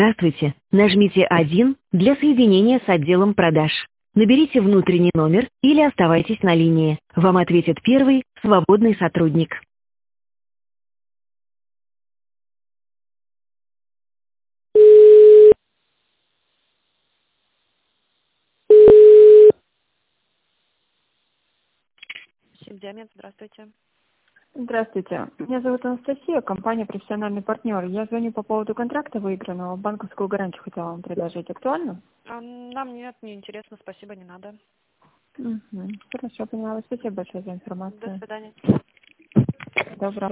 Здравствуйте. Нажмите 1 для соединения с отделом продаж. Наберите внутренний номер или оставайтесь на линии. Вам ответит первый свободный сотрудник. Симдиамент, здравствуйте. Здравствуйте. Меня зовут Анастасия, компания «Профессиональный партнер». Я звоню по поводу контракта выигранного. Банковскую гарантию хотела вам предложить. Актуально? Нам нет, не интересно, спасибо, не надо. Хорошо, поняла. Спасибо большое за До информацию. свидания. Доброго.